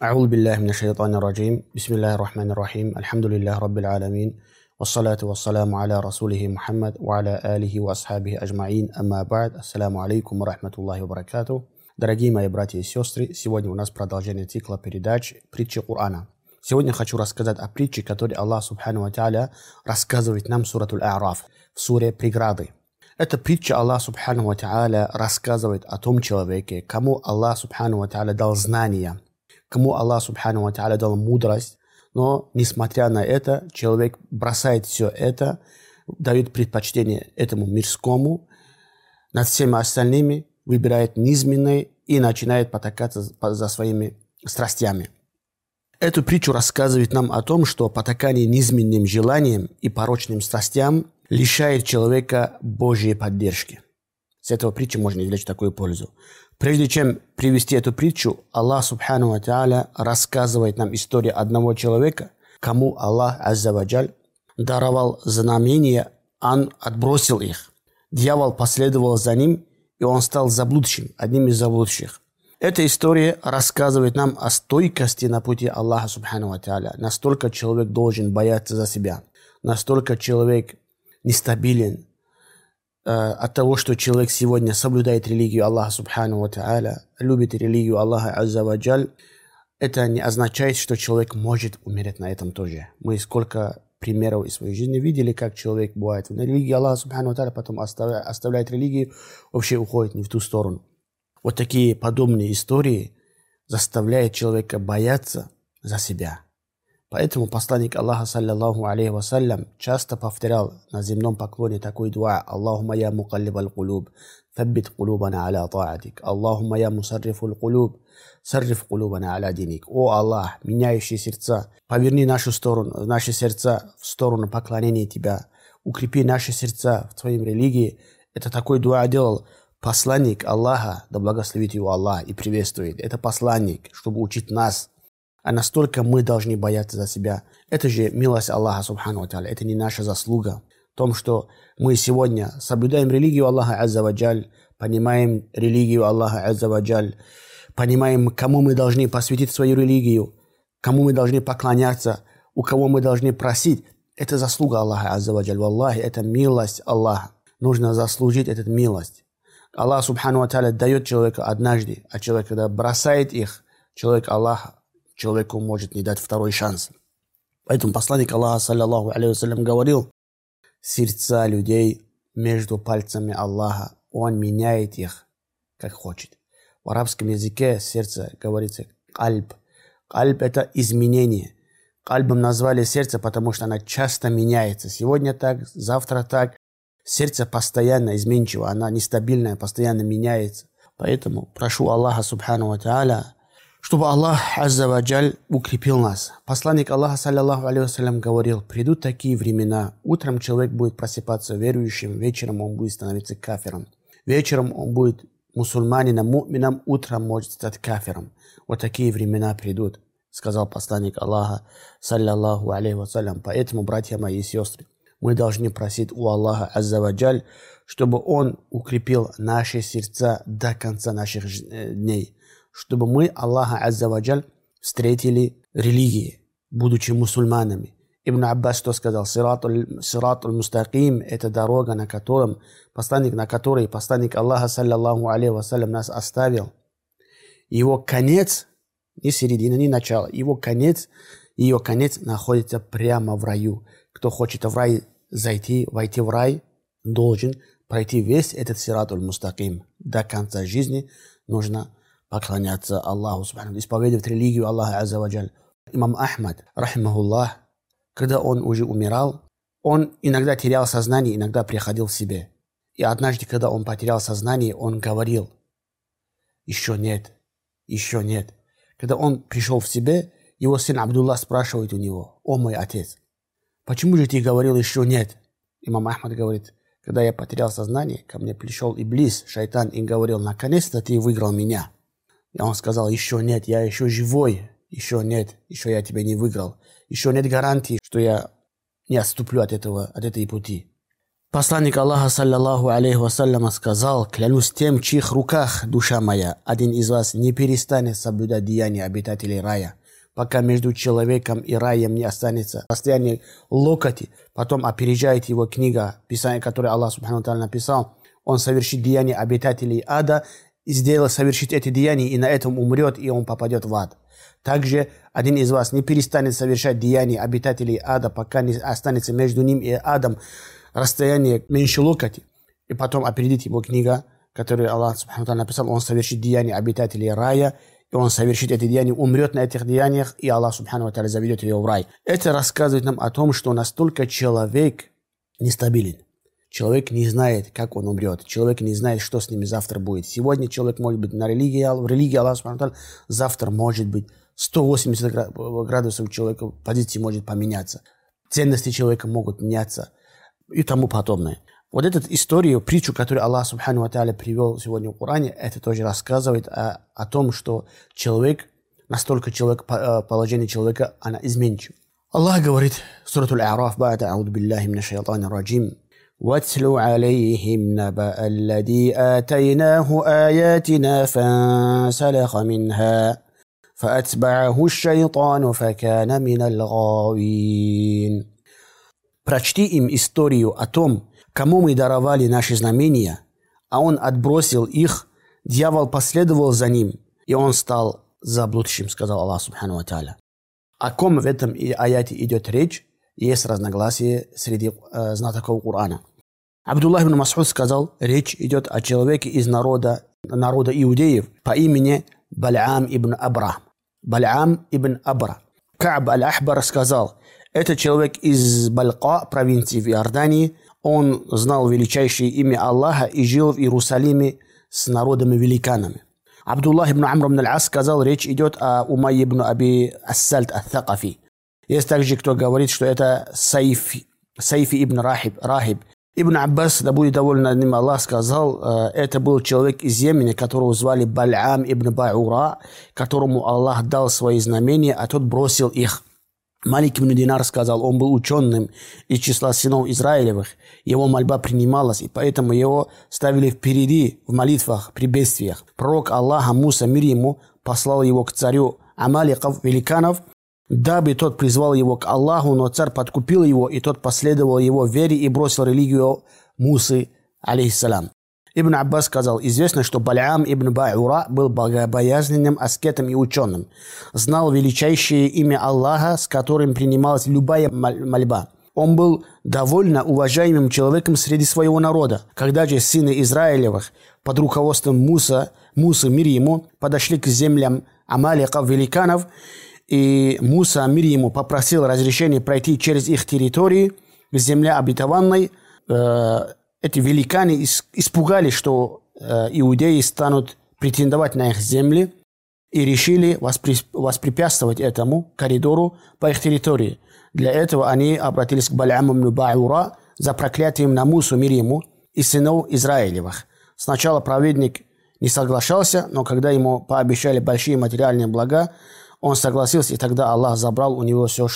أعوذ بالله من الشيطان الرجيم بسم الله الرحمن الرحيم الحمد لله رب العالمين والصلاة والسلام على رسوله محمد وعلى آله وأصحابه أجمعين أما بعد السلام عليكم ورحمة الله وبركاته. Дорогие мои братья и сестры, сегодня у нас продолжение цикла передач «Притчи Корана». Сегодня хочу рассказать о притче, которую Аллах Субхану ва Тааля рассказывает нам в сурату Аль-А'раф, в суре «Преграды». Эта притча Аллах Субхану ва Тааля рассказывает о том человеке, кому Аллах Субхану ва Тааля дал знания, кому Аллах Субхану ва Тааля дал мудрость, но, несмотря на это, человек бросает все это, дает предпочтение этому мирскому, над всеми остальными выбирает низменное и начинает потакаться за своими страстями. Эту притчу рассказывает нам о том, что потакание низменным желаниям и порочным страстям лишает человека Божьей поддержки. С этого притчи можно извлечь такую пользу. Прежде чем привести эту притчу, Аллах Субхану ва Тааля рассказывает нам историю одного человека, кому Аллах Азза ва Джаль даровал знамения, он отбросил их. Дьявол последовал за ним, и он стал заблудшим, одним из заблудших. Эта история рассказывает нам о стойкости на пути Аллаха Субхану ва Тааля. Настолько человек должен бояться за себя, настолько человек нестабилен, от того, что человек сегодня соблюдает религию Аллаха Субхану ва Тааля, любит религию Аллаха Азза ва Джаль, это не означает, что человек может умереть на этом тоже. Мы сколько примеров из своей жизни видели, как человек бывает на религии Аллаха Субхану ва Тааля, потом оставляет религию, вообще уходит не в ту сторону. Вот такие подобные истории заставляют человека бояться за себя. Поэтому посланник Аллаха, саллаллаху алейхи вассалям, часто повторял на земном поклоне такой дуа: «Аллахумма я мукаллибаль кулуб, фаббит кулубана аля таатик. Аллахумма я мусаррифуль кулуб, сарриф кулубана аля диник». О Аллах, меняющий сердца, поверни наши сердца в сторону поклонения Тебя, укрепи наши сердца в Твоей религии. Это такой дуа делал посланник Аллаха, да благословит его Аллах и приветствует. Это посланник, чтобы учить нас. А настолько мы должны бояться за себя. Это же милость Аллаха Субхану ва Тааля. Это не наша заслуга. В том, что мы сегодня соблюдаем религию Аллаха Азза ва Джаль, понимаем религию Аллаха Азза ва Джаль, понимаем, кому мы должны посвятить свою религию, кому мы должны поклоняться, у кого мы должны просить. Это заслуга Аллаха Азза ва Джаль. Валлахи, это милость Аллаха. Нужно заслужить эту милость. Аллах Субхану ва Тааля дает человеку однажды, а человек, когда бросает их, человеку может не дать второй шанс. Поэтому посланник Аллаха, саллаллаху алейхи вассалям, говорил: сердца людей между пальцами Аллаха, Он меняет их, как хочет. В арабском языке сердце говорится кальб. Кальб – это изменение. Кальбом назвали сердце, потому что оно часто меняется. Сегодня так, завтра так. Сердце постоянно изменчиво, оно нестабильное, постоянно меняется. Поэтому прошу Аллаха Субхану ва Тааля, чтобы Аллах Азза ва Джаль укрепил нас. Посланник Аллаха, саллаллаху алейхи вассалям, говорил: придут такие времена, утром человек будет просыпаться верующим, вечером он будет становиться кафиром. Вечером он будет мусульманином, му'мином, утром может стать кафиром. Вот такие времена придут, сказал посланник Аллаха, саллаллаху алейхи вассалям. Поэтому, братья мои и сестры, мы должны просить у Аллаха Азза ва Джаль, чтобы Он укрепил наши сердца до конца наших дней, чтобы мы Аллаха Азза ва Джаль встретили религии, будучи мусульманами. Ибн Аббас что сказал? Сиратуль мустаким – это дорога, на которой посланник Аллаха, саллаллаху алейхи вассалям, нас оставил. Его конец, не середина, не начало, ее конец находится прямо в раю. Кто хочет в рай войти в рай, должен пройти весь этот сиратуль мустаким. До конца жизни нужно поклоняться Аллаху Субхану, исповедовать религию Аллаха Азза ва Джаль. Имам Ахмад, рахимахуллах, когда он уже умирал, он иногда терял сознание, иногда приходил в себе. И однажды, когда он потерял сознание, он говорил: еще нет, еще нет. Когда он пришел в себя, его сын Абдуллах спрашивает у него: о мой отец, почему же ты говорил еще нет? Имам Ахмад говорит: когда я потерял сознание, ко мне пришел Иблис, шайтан, и говорил: наконец-то ты выиграл меня. И он сказал: еще нет, я еще живой, еще нет, еще я тебя не выиграл, еще нет гарантии, что я не отступлю от этой пути. Посланник Аллаха, саллаллаху алейхи вассаляма, сказал: «Клянусь тем, в чьих руках душа моя, один из вас не перестанет соблюдать деяния обитателей рая, пока между человеком и раем не останется расстояние локоти, потом опережает его книга, писание, которое Аллах субхану ва тааля написал, он совершит деяния обитателей ада, и совершит эти деяния, и на этом умрет, и он попадет в ад. Также один из вас не перестанет совершать деяния обитателей ада, пока не останется между ним и адом расстояние меньше локоти, и потом опередит его книга, которую Аллах субхану ва тааля написал, он совершит деяния обитателей рая, и он совершит эти деяния, умрет на этих деяниях, и Аллах субхану ва тааля заведет его в рай». Это рассказывает нам о том, что настолько человек нестабилен. Человек не знает, как он умрет. Человек не знает, что с ним завтра будет. Сегодня человек может быть в религии Аллаха субхану ва тааля, завтра может быть 180 градусов человека позиции может поменяться. Ценности человека могут меняться и тому подобное. Вот эту историю, притчу, которую Аллах субхану ва тааля привел сегодня в Коране, это тоже рассказывает о том, что человек, настолько положение человека, она изменчива. Аллах говорит в сурат Аль-А'раф: «Ба'да ауду биллахи минаш шайтанир раджим. واتل عليهم نبأ الذي آتيناه آياتنا فانسلخ منها فأتبعه الشيطان فكان من الغاوين». Прочти им историю о том, кому мы даровали наши знамения, а он отбросил их, дьявол последовал за ним, и он стал заблудшим, сказал Аллах субхану ва тааля. О ком в этом аяте идет речь, есть разногласия среди знатоков Корана. Абдуллах ибн Мас'уд сказал: речь идет о человеке из народа иудеев по имени Бал'ам ибн Абра. Бал'ам ибн Абра. Ка'б аль-Ахбар сказал: это человек из Балка, провинции в Иордании. Он знал величайшее имя Аллаха и жил в Иерусалиме с народами-великанами. Абдуллах ибн Амр ибн аль-Ас сказал: речь идет о Умай ибн Аби Ас-Сальт ат-Thaqафи. Есть также, кто говорит, что это Сайфи ибн Рахиб. Ибн Аббас, да будет доволен над ним Аллах, сказал: это был человек из Йемена, которого звали Бал'ам ибн Ба'ура, которому Аллах дал свои знамения, а тот бросил их. Малик ибн Динар сказал: он был ученым из числа сынов Израилевых, его мольба принималась, и поэтому его ставили впереди в молитвах при бедствиях. Пророк Аллаха Муса, мир ему, послал его к царю Амаликов, великанов, дабы тот призвал его к Аллаху, но царь подкупил его, и тот последовал его вере и бросил религию Мусы, алейхиссалям. Ибн Аббас сказал: известно, что Бал'ам ибн Ба'ура был богобоязненным аскетом и ученым, знал величайшее имя Аллаха, с которым принималась любая мольба. Он был довольно уважаемым человеком среди своего народа. Когда же сыны Израилевых под руководством Мусы, мир ему, подошли к землям Амаликов, великанов, и Муса, мир ему, попросил разрешения пройти через их территории к земле обетованной, эти великаны испугались, что иудеи станут претендовать на их земли, и решили воспрепятствовать этому коридору по их территории. Для этого они обратились к Бал'аму ибн Ба'ура за проклятием на Мусу, мир ему, и сынов Израилевых. Сначала праведник не соглашался, но когда ему пообещали большие материальные блага, он согласился, и тогда Аллах забрал у него все,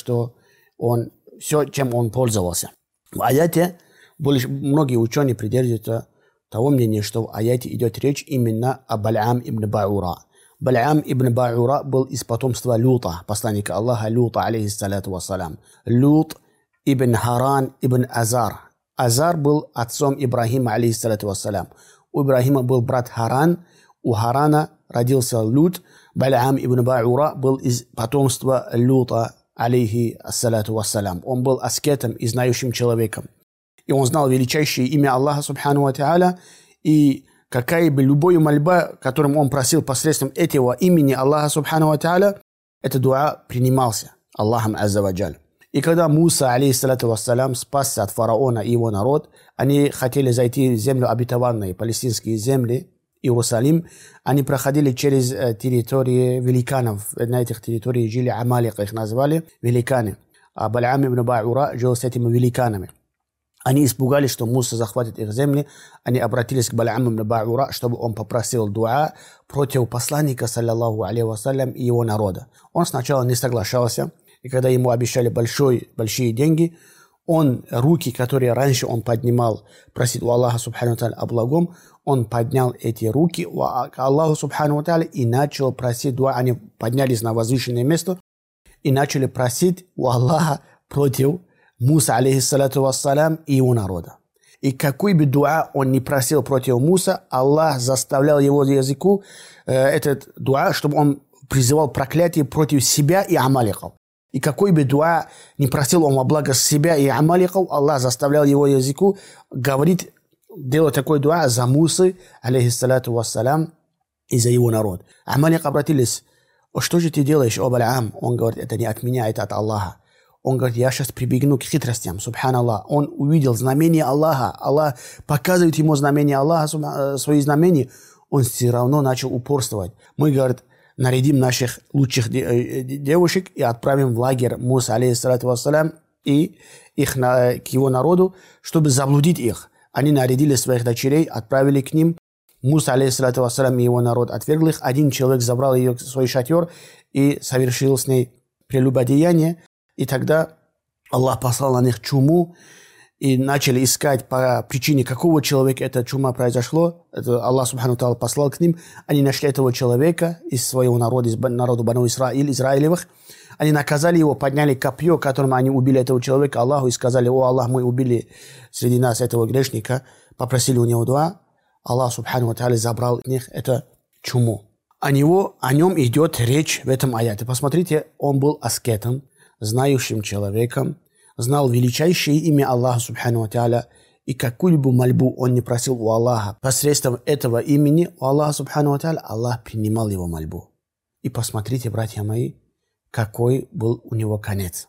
чем он пользовался. В аяте многие ученые придерживаются того мнения, что в аяте идет речь именно о Бал'ам ибн Ба'ура. Бал'ам ибн Ба'ура был из потомства Люта, посланника Аллаха Люта, алейхиссалату вассалям. Лют ибн Харан ибн Азар. Азар был отцом Ибрахима, алейхиссалату вассалям. У Ибрахима был брат Харан, у Харана родился Лют. Бал'ам ибн Ба'ура был из потомства Люта, алейхиссалату вассалям. Он был аскетом и знающим человеком. И он знал величайшее имя Аллаха субхану ва тааля, и какая бы любая мольба, которым он просил посредством этого имени Аллаха субхану ва тааля, это дуа принимался Аллахом азза ва джаль. И когда Муса, алейхиссалату вассалям, спасся от фараона и его народ, они хотели зайти в землю обетованную, палестинские земли, Иерусалим, они проходили через территории великанов. На этих территориях жили Амалика, их назвали великаны. А Бал'ам ибн Ба'ура жил с этими великанами. Они испугались, что Муса захватит их земли. Они обратились к Бал'аму ибн Ба'ура, чтобы он попросил дуа против посланника, саллаллаху алейхи вассалям, и его народа. Он сначала не соглашался, и когда ему обещали большие деньги, Он руки, которые раньше он поднимал, просит у Аллаха Субхану ва Тааля о благом, он поднял эти руки к Аллаху Субхану ва Тааля и начал просить дуа. Они поднялись на возвышенное место и начали просить у Аллаха против Муса, алейхиссалату вассалям, и его народа. И какой бы дуа он не просил против Муса, Аллах заставлял его языку этот дуа, чтобы он призывал проклятие против себя и амаликов. И какой бы дуа не просил он во благо себя и амаликов, Аллах заставлял его языку говорить, делать такой дуа за Мусы, алейхиссалату вассалям, и за его народ. Амалик обратились: что же ты делаешь, о Балаам? Он говорит: это не от меня, это от Аллаха. Он говорит: я сейчас прибегну к хитростям. Субханаллах. Он увидел знамение Аллаха. Аллах показывает ему знамение Аллаха, свои знамения. Он все равно начал упорствовать. Мы, говорит, нарядим наших лучших девушек и отправим в лагерь Муса, алейхиссалату вассалям, и их к его народу, чтобы заблудить их. Они нарядили своих дочерей, отправили к ним. Муса, алейхиссалату вассалям, и его народ отвергли их. Один человек забрал ее в свой шатер и совершил с ней прелюбодеяние. И тогда Аллах послал на них чуму, и начали искать по причине, какого человека эта чума произошло. Это Аллах Субхану Тааля послал к ним. Они нашли этого человека из своего народа, из народа Бану Исраиль, Израилевых. Они наказали его, подняли копье, которым они убили этого человека Аллаху, и сказали: о Аллах, мы убили среди нас этого грешника. Попросили у него дуа. Аллах Субхану Тааля забрал от них эту чуму. О нем идет речь в этом аяте. Посмотрите, он был аскетом, знающим человеком, знал величайшее имя Аллаха Субхану ва Тааля, и какую-либо мольбу он не просил у Аллаха, посредством этого имени у Аллаха Субхану ва Тааля, Аллах принимал его мольбу. И посмотрите, братья мои, какой был у него конец.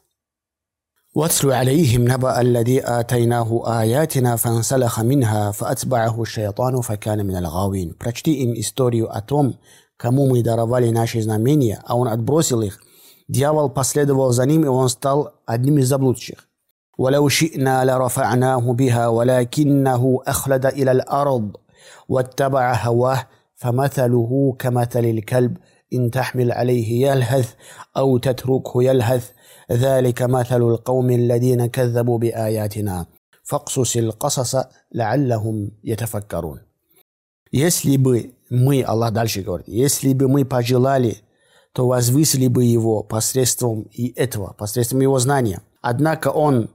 وَاتْلُ عَلَيْهِمْ نَبَأَ الَّذِي آتَيْنَاهُ آيَاتِنَا فَانْسَلَخَ مِنْهَا فَأَتْبَعَهُ الشَّيْطَانُ فَكَانَ مِنَ الْغَاوِينَ. Прочти им историю о том, кому мы даровали наши знамения, а он отбросил их. Дьявол последовал за ним, и он стал одним из заблудших. وَلَوْ شِئْنَا لَرَفَعْنَاهُ بِهَا وَلَكِنَّهُ أَخْلَدَ إِلَى الْأَرْضِ وَاتَّبَعَ هَوَاهُ فَمَثَلُهُ كَمَثَلِ الْكَلْبِ إِنْ تَحْمِلْ عَلَيْهِ يَلْهَثْ أَوْ تَتْرُكْهُ يَلْهَثْ ذَلِكَ مَثَلُ الْقَوْمِ الَّذِينَ كَذَّبُوا بِآيَاتِنَا فَاقْصُصِ الْقَصَصَ لَعَلَّهُمْ يَتَفَكَّرُونَ. Если бы мы, Аллах дальше говорит, если бы мы пожелали, то возвысили бы его посредством его знания. Однако он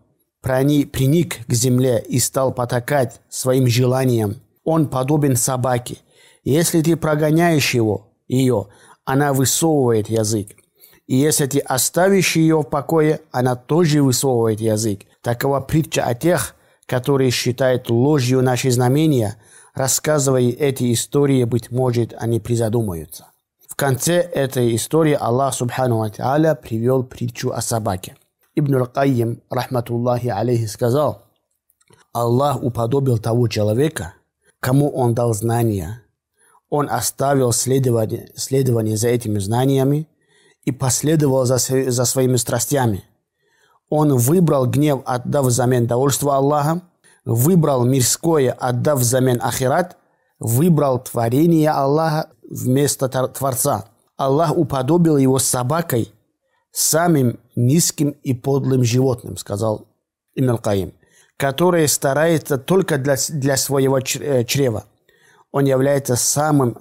приник к земле и стал потакать своим желаниям. Он подобен собаке. Если ты прогоняешь ее, она высовывает язык. И если ты оставишь ее в покое, она тоже высовывает язык. Такова притча о тех, которые считают ложью наши знамения. Рассказывая эти истории, быть может, они призадумаются. В конце этой истории Аллах Субхану ва Тааля привел притчу о собаке. Ибн аль-Кайим, рахматуллахи алейхи, сказал: Аллах уподобил того человека, кому он дал знания. Он оставил следование за этими знаниями и последовал за своими страстями. Он выбрал гнев, отдав взамен довольство Аллаха, выбрал мирское, отдав взамен ахират, выбрал творение Аллаха вместо Творца. Аллах уподобил его собакой, самым низким и подлым животным, сказал Ибн аль-Кайим, которое старается только для своего чрева. Она является самым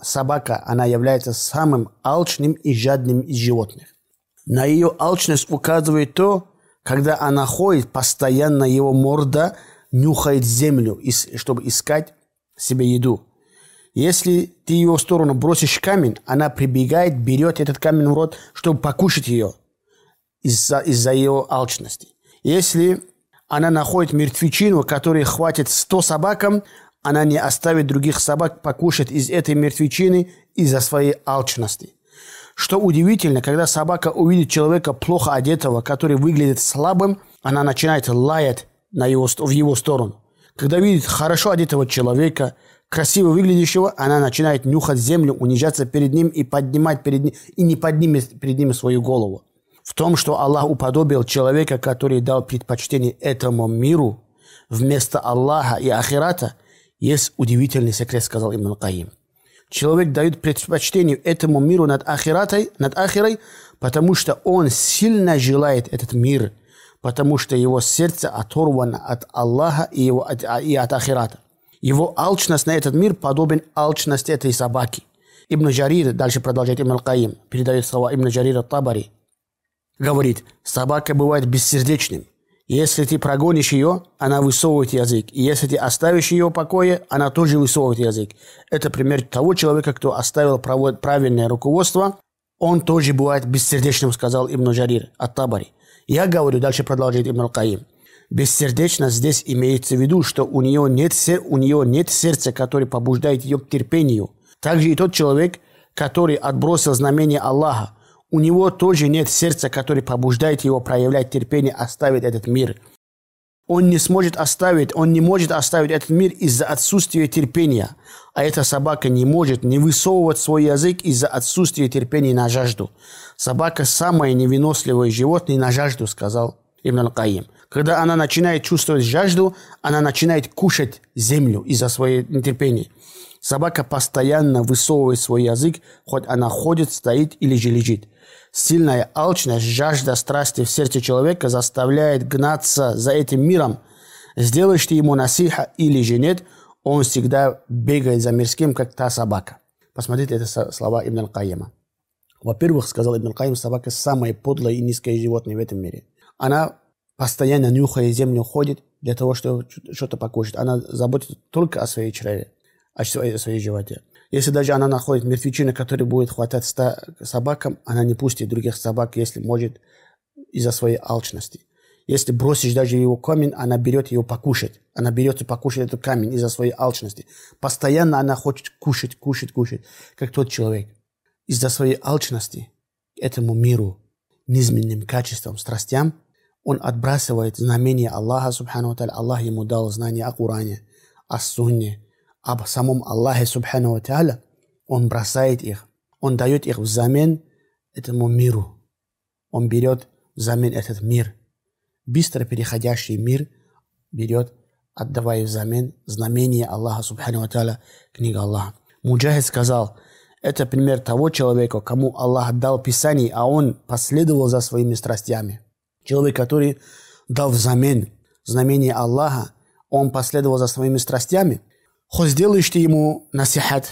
алчным и жадным из животных. На ее алчность указывает то, когда она ходит, постоянно его морда нюхает землю, чтобы искать себе еду. Если ты ее в сторону бросишь камень, она прибегает, берет этот камень в рот, чтобы покушать ее из-за ее алчности. Если она находит мертвечину, которой хватит 100 собакам, она не оставит других собак покушать из этой мертвечины из-за своей алчности. Что удивительно, когда собака увидит человека плохо одетого, который выглядит слабым, она начинает лаять в его сторону. Когда видит хорошо одетого человека, красиво выглядящего, она начинает нюхать землю, унижаться перед ним и поднимать не поднимет перед ним свою голову. В том, что Аллах уподобил человека, который дал предпочтение этому миру вместо Аллаха и ахирата, есть удивительный секрет, сказал Ибн аль-Кайим. Человек дает предпочтение этому миру над ахирой, потому что он сильно желает этот мир, потому что его сердце оторвано от Аллаха и от ахирата. Его алчность на этот мир подобен алчности этой собаки. Ибн Джарир, дальше продолжает Ибн Аль-Каим, передает слова Ибн Джарира Табари, говорит: собака бывает бессердечным. Если ты прогонишь ее, она высовывает язык. И если ты оставишь ее в покое, она тоже высовывает язык. Это пример того человека, кто оставил правильное руководство. Он тоже бывает бессердечным, сказал Ибн Джарир ат-Табари. Я говорю, дальше продолжает Ибн Аль-Каим, бессердечность здесь имеется в виду, что у нее нет сердца, которое побуждает ее к терпению. Также и тот человек, который отбросил знамение Аллаха, у него тоже нет сердца, которое побуждает его проявлять терпение, оставить этот мир. Он не может оставить этот мир из-за отсутствия терпения. А эта собака не может не высовывать свой язык из-за отсутствия терпения на жажду. Собака – самое невыносливое животное на жажду, сказал Ибн Аль-Каим. Когда она начинает чувствовать жажду, она начинает кушать землю из-за своего нетерпения. Собака постоянно высовывает свой язык, хоть она ходит, стоит или же лежит. Сильная алчность, жажда страсти в сердце человека заставляет гнаться за этим миром. Сделаешь ты ему насиха или же нет, он всегда бегает за мирским, как та собака. Посмотрите, это слова Ибн Аль-Каима. Во-первых, сказал Ибн Аль-Каим, собака самое подлое и низкое животное в этом мире. Она постоянно нюхая землю, ходит для того, чтобы что-то покушать. Она заботится только о своей чреве, о своей животе. Если даже она находит мертвечину, которая будет хватать 100 собакам, она не пустит других собак, если может, из-за своей алчности. Если бросишь даже его камень, она берет его покушать. Она берет и покушать этот камень из-за своей алчности. Постоянно она хочет кушать, как тот человек. Из-за своей алчности этому миру, низменным качествам, страстям, он отбрасывает знамения Аллаха, субхану ва тааля. Аллах ему дал знания о Коране, о Сунне, об самом Аллахе, субхану ва тааля. Он бросает их. Он дает их взамен этому миру. Он берет взамен этот мир. Быстро переходящий мир берет, отдавая взамен знамения Аллаха, субхану ва тааля, книга Аллаха. Муджахид сказал, это пример того человека, кому Аллах дал Писание, а он последовал за своими страстями. Человек, который дал взамен знамение Аллаха, он последовал за своими страстями. Хоть сделаешь ты ему насихат,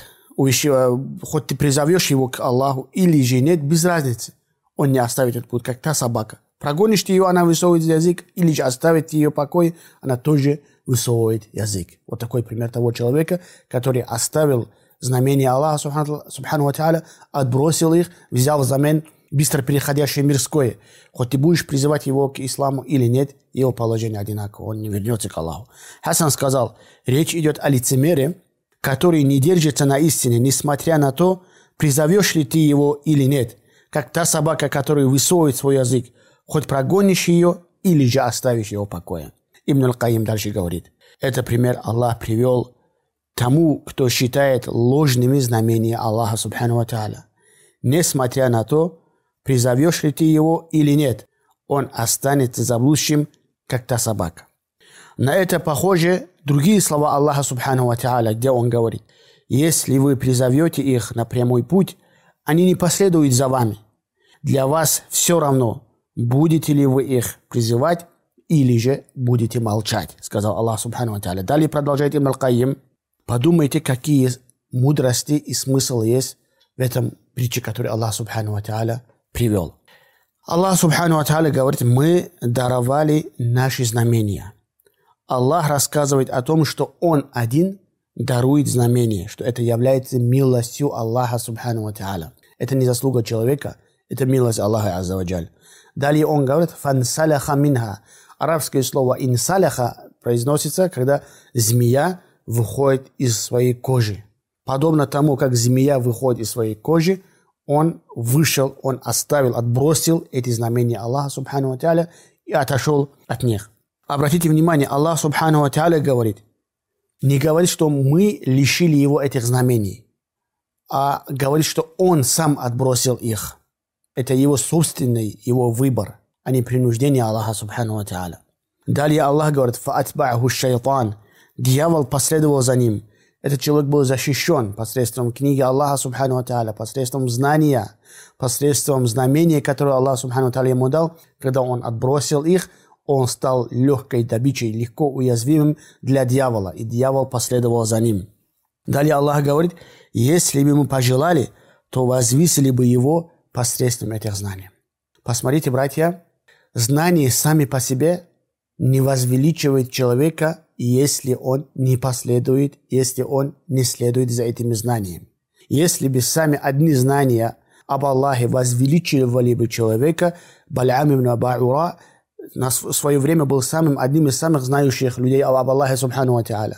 хоть ты призовешь его к Аллаху или же нет, без разницы. Он не оставит этот путь, как та собака. Прогонишь ты ее, она высовывает язык, или же оставит ее в покое, она тоже высовывает язык. Вот такой пример того человека, который оставил знамение Аллаха, субхану ва тааля, отбросил их, взял взамен быстро переходящее мирское. Хоть ты будешь призывать его к исламу или нет, его положение одинаково, он не вернется к Аллаху. Хасан сказал, речь идет о лицемере, который не держится на истине, несмотря на то, призовешь ли ты его или нет, как та собака, которая высовывает свой язык, хоть прогонишь ее или же оставишь его в покое. Ибн Аль-Каим дальше говорит, это пример Аллах привел тому, кто считает ложными знамения Аллаха, субхану ва тааля. Несмотря на то, призовешь ли ты его или нет, он останется заблудшим, как та собака. На это похожи другие слова Аллаха, субхану ва тааля, где он говорит, если вы призовете их на прямой путь, они не последуют за вами. Для вас все равно, будете ли вы их призывать или же будете молчать, сказал Аллах, субхану ва тааля. Далее продолжает Ибн Аль-Каим. Подумайте, какие мудрости и смысл есть в этом притче, которую Аллах, субхану ва тааля, привел. Аллах, субхану ва тааля, говорит, мы даровали наши знамения. Аллах рассказывает о том, что Он один дарует знамения, что это является милостью Аллаха, субхану ва тааля. Это не заслуга человека, это милость Аллаха, азза ва джаль. Далее Он говорит, фансаляха минха. Арабское слово инсаляха произносится, когда змея выходит из своей кожи. Подобно тому, как змея выходит из своей кожи, он вышел, он оставил, отбросил эти знамения Аллаха, субхану ва тааля, и отошел от них. Обратите внимание, Аллах, субхану ва тааля, говорит, не говорит, что мы лишили его этих знамений, а говорит, что он сам отбросил их. Это его собственный, его выбор, а не принуждение Аллаха, субхану ва тааля. Далее Аллах говорит, фаатба'аху шайтан. Дьявол последовал за ним. Этот человек был защищен посредством книги Аллаха, субхану ва тааля, посредством знания, посредством знамения, которое Аллах, субхану ва тааля, ему дал. Когда он отбросил их, он стал легкой добычей, легко уязвимым для дьявола, и дьявол последовал за ним. Далее Аллах говорит, если бы мы пожелали, то возвысили бы его посредством этих знаний. Посмотрите, братья, знания сами по себе не возвеличивают человека, если он не последует, если он не следует за этими знаниями. Если бы сами одни знания об Аллахе возвеличивали бы человека, Бал'ам ибн Ба'ура в свое время был одним из самых знающих людей об Аллахе Субхану ва Тааля.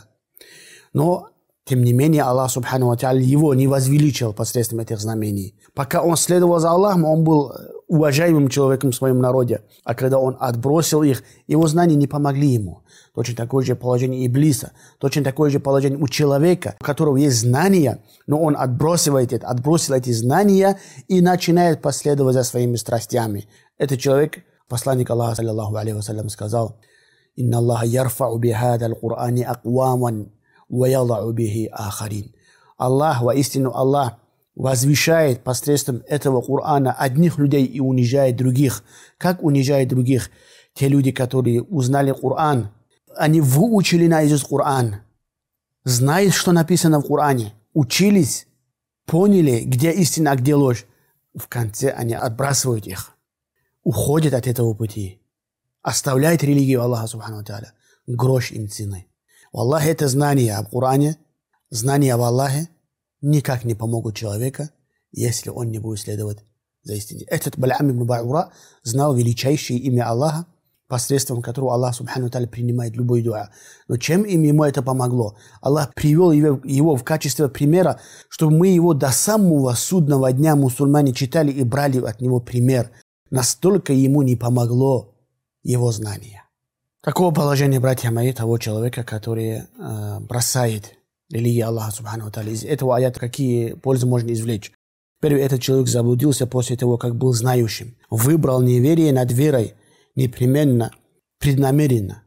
Но, тем не менее, Аллах Субхану ва Тааля его не возвеличил посредством этих знамений. Пока он следовал за Аллахом, он был уважаемым человеком в своем народе. А когда он отбросил их, его знания не помогли ему. Точно такое же положение Иблиса, точно такое же положение у человека, у которого есть знания, но он отбросил эти знания и начинает последовать за своими страстями. Этот человек, посланник Аллаха, саллаллаху алейхи вассалям, сказал: «Инна Аллаха ярфау бихада аль-Кур'ани акваман ва ялау бихи ахарин». Аллах, воистину Аллах, возвышает посредством этого Корана одних людей и унижает других. Как унижает других? Те люди, которые узнали Коран, они выучили наизусть Коран, знают, что написано в Коране, учились, поняли, где истина, а где ложь. В конце они отбрасывают их, уходят от этого пути, оставляют религию Аллаха Субхану ва Тааля. Грош им цены. Аллах, это знание об Коране, знание об Аллахе никак не помогут человеку, если он не будет следовать за истиной. Этот Бал'ам ибн Ба'ура знал величайшее имя Аллаха, посредством которого Аллах Субхану ва Тааля принимает любой дуа. Но чем ему это помогло? Аллах привел его в качестве примера, чтобы мы его до самого судного дня мусульмане читали и брали от него пример. Настолько ему не помогло его знание. Такого положения, братья мои, того человека, который бросает религию Аллаха Субхану ва Тааля. Из этого аята какие пользы можно извлечь? Первый, этот человек заблудился после того, как был знающим. Выбрал неверие над верой, непременно, преднамеренно.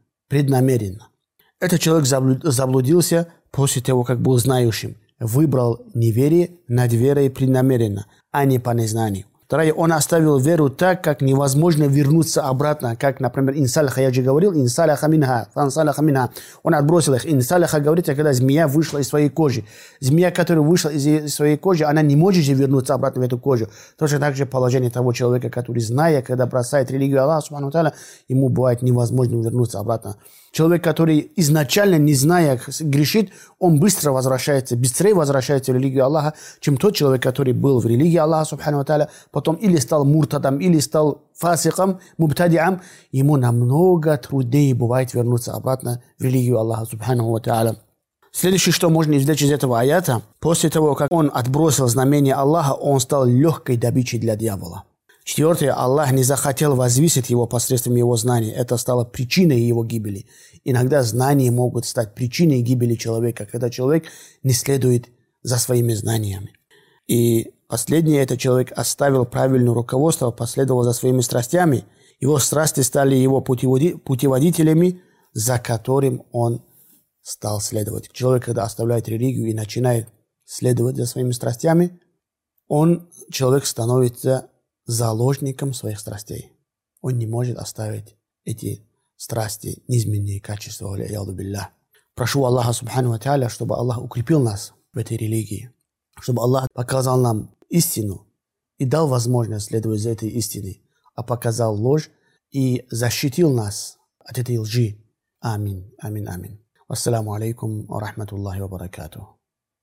Этот человек заблудился после того, как был знающим. Выбрал неверие над верой преднамеренно, а не по незнанию. Второе, он оставил веру так, как невозможно вернуться обратно. Как, например, инсалаха, я же говорил, инсалаха минха, фансалаха минха. Он отбросил их. Инсалаха говорит, когда змея вышла из своей кожи. Змея, которая вышла из своей кожи, она не может же вернуться обратно в эту кожу. Точно так же положение того человека, который, зная, когда бросает религию Аллаха Субхану ва Тааля, ему бывает невозможно вернуться обратно. Человек, который изначально, не зная, грешит, он быстрее возвращается в религию Аллаха, чем тот человек, который был в религии Аллаха Субхану ва Тааля, потом или стал муртадом, или стал фасиком, мубтадиам. Ему намного труднее бывает вернуться обратно в религию Аллаха Субхану ва Тааля. Следующее, что можно извлечь из этого аята, после того, как он отбросил знамение Аллаха, он стал легкой добычей для дьявола. Четвертое, Аллах не захотел возвысить его посредством его знаний. Это стало причиной его гибели. Иногда знания могут стать причиной гибели человека, когда человек не следует за своими знаниями. И последнее, этот человек оставил правильное руководство, последовал за своими страстями. Его страсти стали его путеводителями, за которым он стал следовать. Человек, когда оставляет религию и начинает следовать за своими страстями, человек становится заложником своих страстей. Он не может оставить эти страсти, низменные качества. Прошу Аллаха Субхану ва Тааля, чтобы Аллах укрепил нас в этой религии, чтобы Аллах показал нам истину и дал возможность следовать за этой истиной, а показал ложь и защитил нас от этой лжи. Амин, амин, амин. Вассаламу алейкум ва рахматуллахи ва баракатуху.